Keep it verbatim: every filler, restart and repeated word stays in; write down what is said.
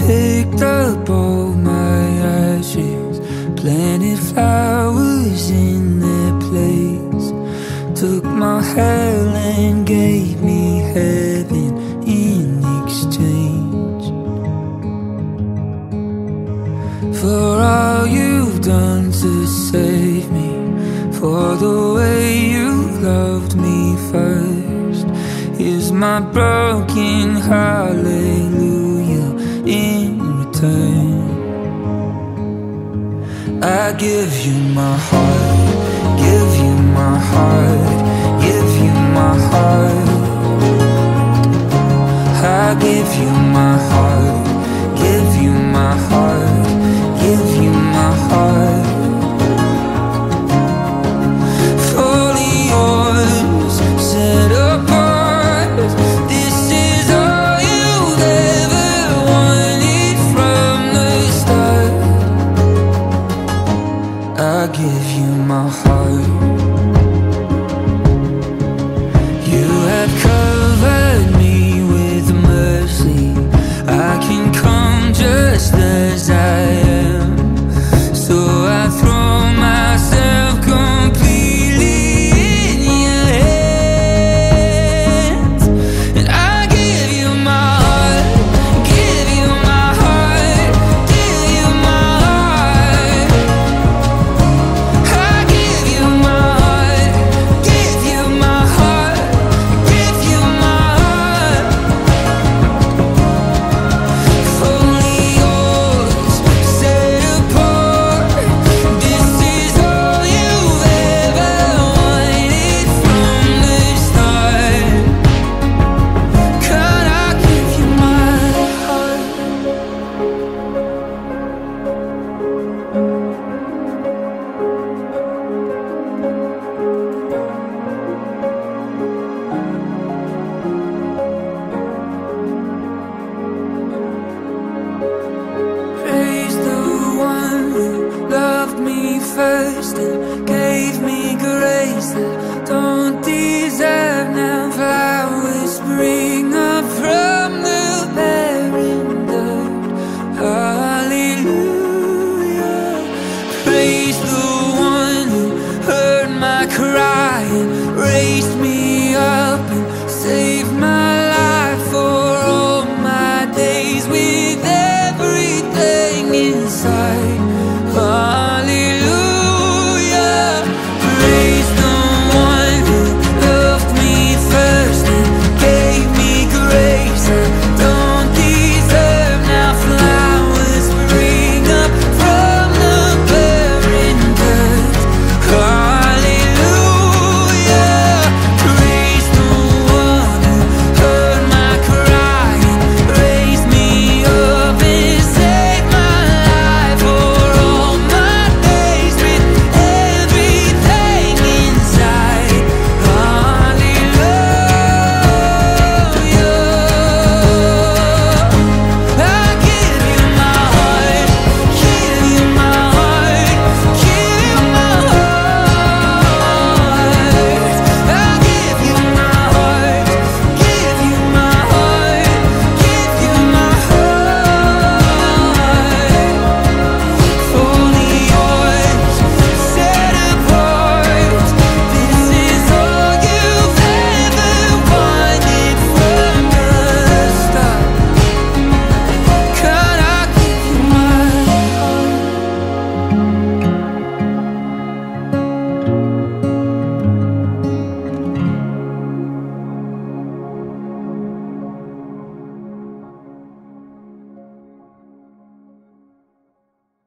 picked up all my ashes, planted flowers in their place, took my hell and gave me heaven in exchange for all you've done to save me, for the way you loved me first. Here's my broken hallelujah in return. I give you my heart, give you my heart, give you my heart. I give you my heart, give you my heart.